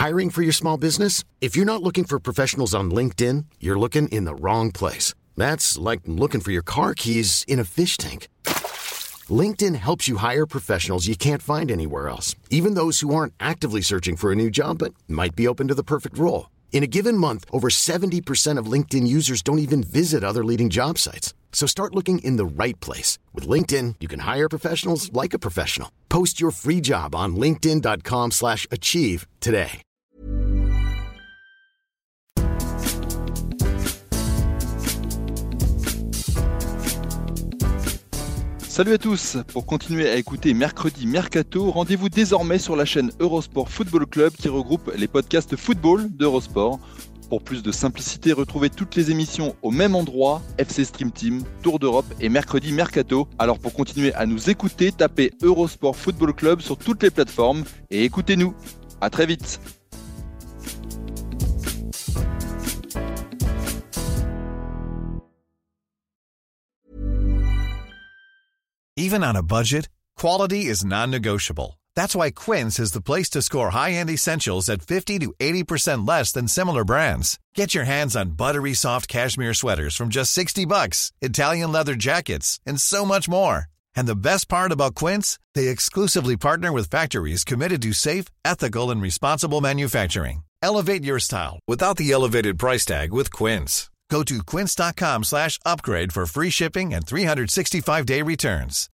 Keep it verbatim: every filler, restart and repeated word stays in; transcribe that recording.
Hiring for your small business? If you're not looking for professionals on LinkedIn, you're looking in the wrong place. That's like looking for your car keys in a fish tank. LinkedIn helps you hire professionals you can't find anywhere else, even those who aren't actively searching for a new job but might be open to the perfect role. In a given month, over seventy percent of LinkedIn users don't even visit other leading job sites. So start looking in the right place. With LinkedIn, you can hire professionals like a professional. Post your free job on linkedin dot com slash achieve today. Salut à tous, pour continuer à écouter Mercredi Mercato, rendez-vous désormais sur la chaîne Eurosport Football Club qui regroupe les podcasts football d'Eurosport. Pour plus de simplicité, retrouvez toutes les émissions au même endroit, F C Stream Team, Tour d'Europe et Mercredi Mercato. Alors pour continuer à nous écouter, tapez Eurosport Football Club sur toutes les plateformes et écoutez-nous. À très vite. Even on a budget, quality is non-negotiable. That's why Quince is the place to score high-end essentials at fifty to eighty percent less than similar brands. Get your hands on buttery soft cashmere sweaters from just sixty bucks, Italian leather jackets, and so much more. And the best part about Quince, they exclusively partner with factories committed to safe, ethical, and responsible manufacturing. Elevate your style without the elevated price tag with Quince. Go to quince dot com slash upgrade for free shipping and three sixty-five day returns.